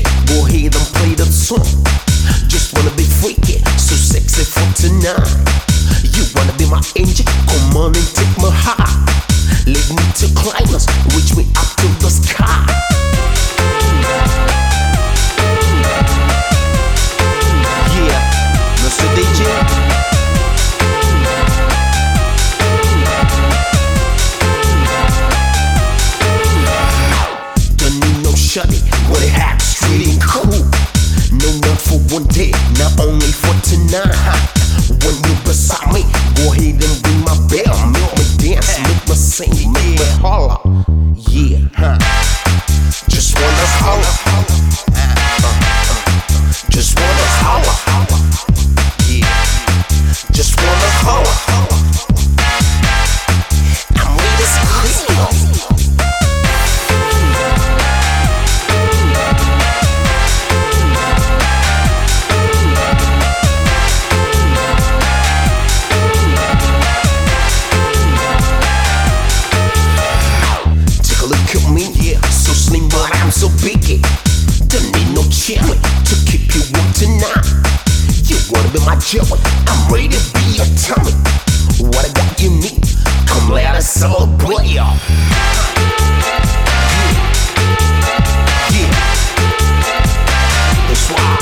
go ahead and play that song. Just wanna be freaky, so sexy for tonight. You wanna be my angel? Come on and take my heart. Lead me to climax, reach me up to the sky. Yeah, Mr. DJ. Don't need no shutty, what it have straight and cool. No, not for one day, not only for tonight. When you beside me, go ahead and ring my bell. Make me dance, make me sing, make me holler. Yeah, just wanna holler. Just wanna holler. Yeah, just wanna holler. I'm with this clean. So biggie, don't need no cherry to keep you warm tonight. You wanna be my joy, I'm ready to be your tummy. What I got you need, come let us celebrate, y'all. Yeah, that's why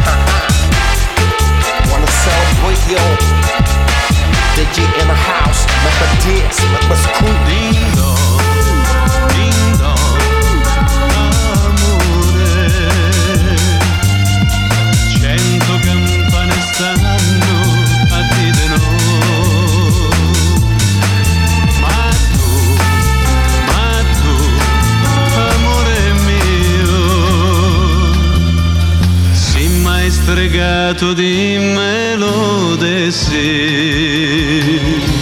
wanna celebrate, yo. DJ in the house, make a dance, make us cool. Ding dong, ding dong. 100 campane stanno a dire no. Ma tu, amore mio, sei mai stregato, dimmelo de sì.